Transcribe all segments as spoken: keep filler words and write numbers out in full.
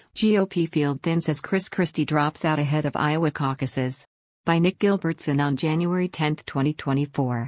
G O P field thins as Chris Christie drops out ahead of Iowa caucuses. By Nick Gilbertson on January tenth, twenty twenty-four.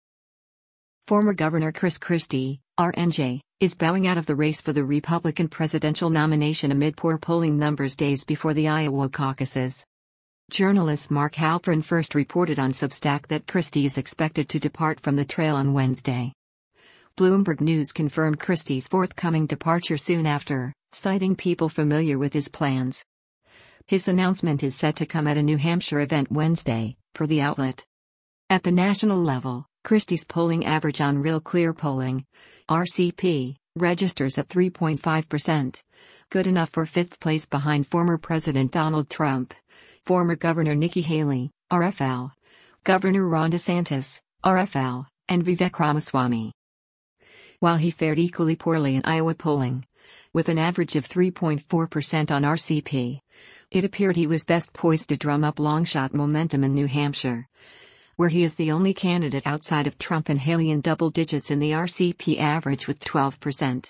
Former Governor Chris Christie, R N J, is bowing out of the race for the Republican presidential nomination amid poor polling numbers days before the Iowa caucuses. Journalist Mark Halperin first reported on Substack that Christie is expected to depart from the trail on Wednesday. Bloomberg News confirmed Christie's forthcoming departure soon after, citing people familiar with his plans. His announcement is set to come at a New Hampshire event Wednesday, per the outlet. At the national level, Christie's polling average on Real Clear Polling, R C P, registers at three point five percent, good enough for fifth place behind former President Donald Trump, former Governor Nikki Haley, R F L, Governor Ron DeSantis, R F L, and Vivek Ramaswamy. While he fared equally poorly in Iowa polling, with an average of three point four percent on R C P, it appeared he was best poised to drum up longshot momentum in New Hampshire, where he is the only candidate outside of Trump and Haley in double digits in the R C P average with twelve percent.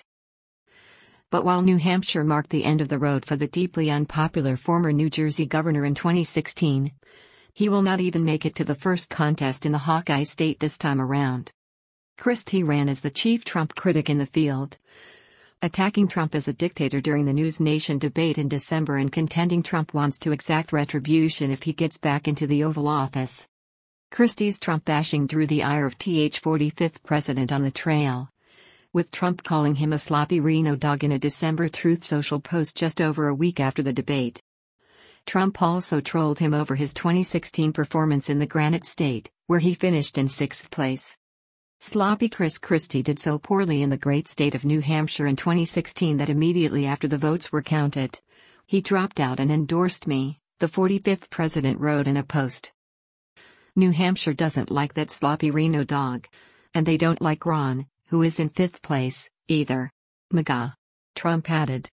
But while New Hampshire marked the end of the road for the deeply unpopular former New Jersey governor in twenty sixteen, he will not even make it to the first contest in the Hawkeye state this time around. Christie ran as the chief Trump critic in the field, attacking Trump as a dictator during the News Nation debate in December and contending Trump wants to exact retribution if he gets back into the Oval Office. Christie's Trump bashing drew the ire of the forty-fifth president on the trail, with Trump calling him a sloppy Reno dog in a December Truth Social post just over a week after the debate. Trump also trolled him over his twenty sixteen performance in the Granite State, where he finished in sixth place. Sloppy Chris Christie did so poorly in the great state of New Hampshire in twenty sixteen that immediately after the votes were counted, he dropped out and endorsed me, the forty-fifth president wrote in a post. New Hampshire doesn't like that sloppy Reno dog, and they don't like Ron, who is in fifth place, either. MAGA. Trump added.